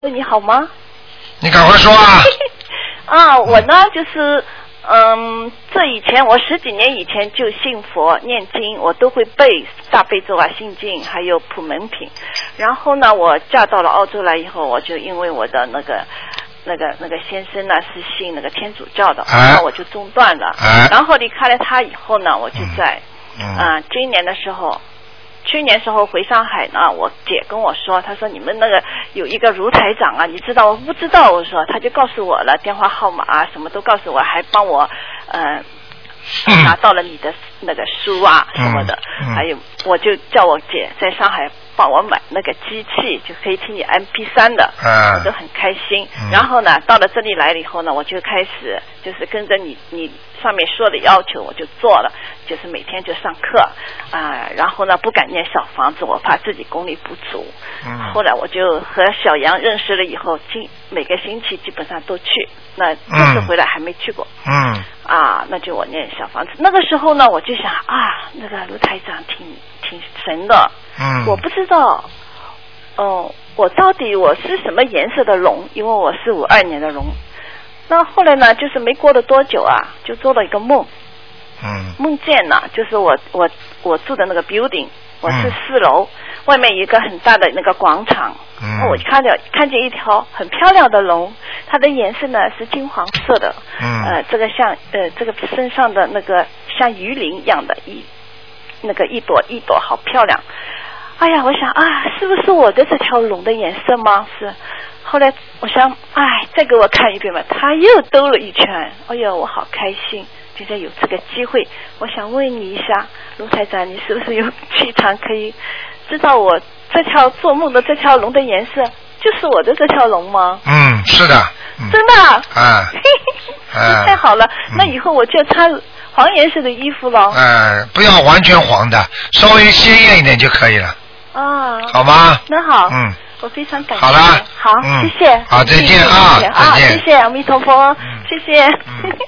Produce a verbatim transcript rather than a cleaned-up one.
你好吗？ 你赶快说啊！ 啊，我呢就是，嗯，这以前我十几年以前就信佛念经，我都会背大悲咒啊、心经，还有普门品。然后呢，我嫁到了澳洲来以后，我就因为我的那个。那个那个先生呢是信那个天主教的， 哎、 那我就中断了。 哎、 然后离开了他以后呢，我就在， 嗯， 嗯呃、今年的时候，去年时候回上海呢，我姐跟我说，她说你们那个有一个卢台长啊，你知道？我不知道，我说，她就告诉我了，电话号码啊，什么都告诉我，还帮我，呃。 嗯、 拿到了你的那个书啊什么的， 嗯嗯、 还有我就叫我姐在上海帮我买那个机器，就可以听你 M P 三 的， 啊、 我都很开心、 嗯。 然后呢，到了这里来了以后呢，我就开始就是跟着你你上面说的要求，我就做了，就是每天就上课啊、呃，然后呢不敢念小房子，我怕自己功力不足。 嗯、 后来我就和小杨认识了以后，今每个星期基本上都去，那这次回来还没去过。 嗯。 啊，那就我念小房子。那个时候呢，我就想啊，那个卢台长挺挺神的。 嗯。 我不知道，哦、呃，我到底我是什么颜色的龙？因为我是五二年的龙。那后来呢，就是没过了多久啊，就做了一个梦。 嗯。 梦见呢，就是我我我住的那个 building， 我是四楼、嗯，外面有一个很大的那个广场。 嗯。 我看见看见一条很漂亮的龙。它的颜色呢是金黄色的， 嗯， 呃，这个像呃这个身上的那个像鱼鳞一样的一那个一朵一朵好漂亮。哎呀，我想啊，是不是我的这条龙的颜色吗？是。后来我想，哎，再给我看一遍吧。它又兜了一圈，哎呀，我好开心。现在有这个机会，我想问你一下，卢台长，你是不是有气场可以知道我这条做梦的这条龙的颜色？就是我的这条龙吗？ 嗯，是的。嗯、 真的啊！ 啊， 啊太好了、嗯！那以后我就穿黄颜色的衣服了。 呃，不要完全黄的，稍微鲜艳一点就可以了。 啊， 好吗？ 那好。 嗯， 我非常感谢。 好了， 好， 嗯、 谢谢。 好，再见啊！ 啊，谢谢阿弥陀佛，嗯、谢谢。嗯